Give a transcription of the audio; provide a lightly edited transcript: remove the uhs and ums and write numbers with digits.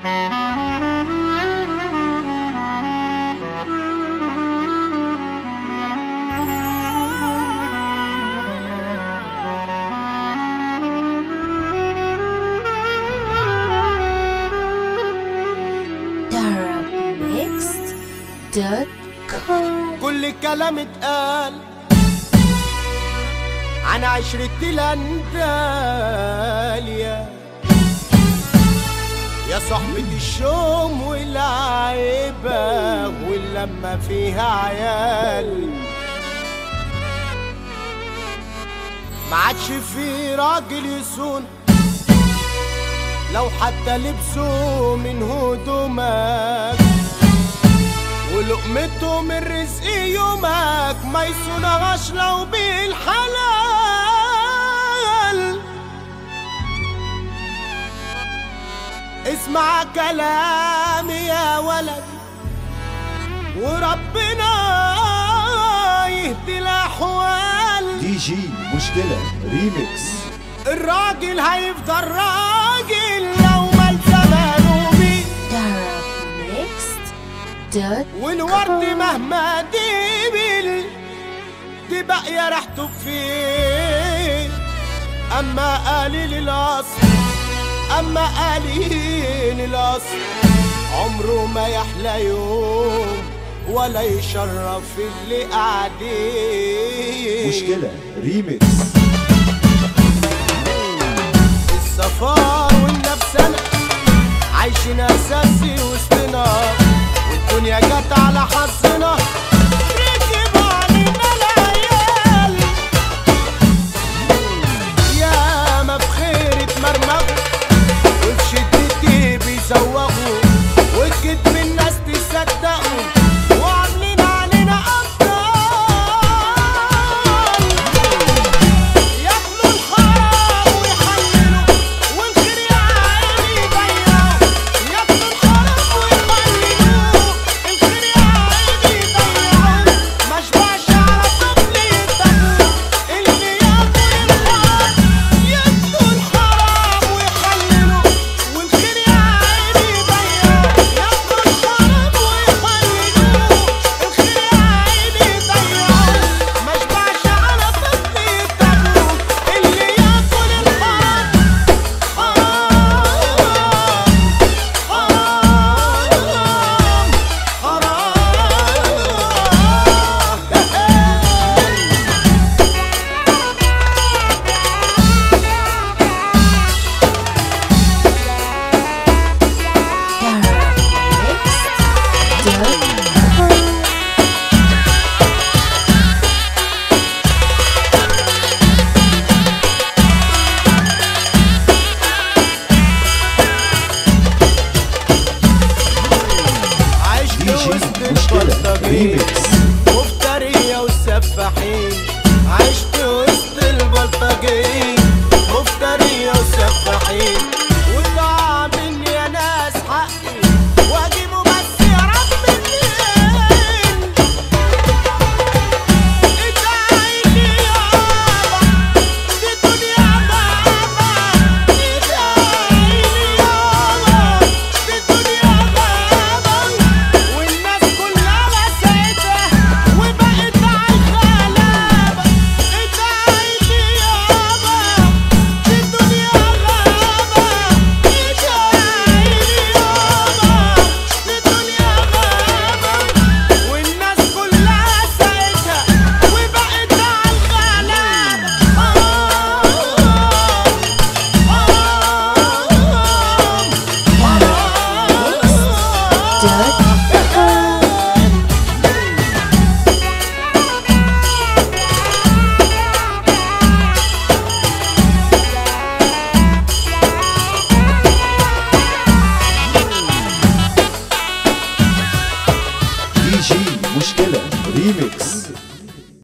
كل الكلام اتقال عن عشرة الأندال يا صحبة الشوم والعيبة واللمة فيها عيال، ما عادش في راجل يصون لو حتى لبسه من هدومك، ولقمته من رزق يومك ما يصونهاش لو بالحلال. اسمع كلامي يا ولد وربنا يهدي الاحوال. دي جي مشكلة ريميكس. الراجل هيفضل راجل لو ما الزمانه بيه، والورد مهما دبل دي باقية ريحته فين. اما قليل الاصل عمره ما يحلى يوم ولا يشرف اللي قاعدين. مشكلة ريميكس. السفار والنفسنا عايشين اساسي وسطنا، والدنيا جت على حظنا ركب علينا العيال. يا ما بخير اتمرمغوا وفي شدتي بيزوغوا، والكدب الناس تصدقوا وعاملين علينا أبطال. ياكلوا الحرام ويحللوا والخير يا عيني يضيعوا، ياكلوا الحرام ويحللوا الخير يا عيني يضيعوا. ما شبعش على طفل يتقوا اللي ياكل الحرام، ياكلوا الحرام ويحللوا والخير يا عيني يضيعوا، ياكلوا الحرام ويحللوا الخير يا عيني يضيعوا. ما شبعش على طفل يتقوا اللي ياكل الحرام. عشت وسط البلطجين مفترية وسفاحين، عشت وسط البلطجين مفترية وسفاحين،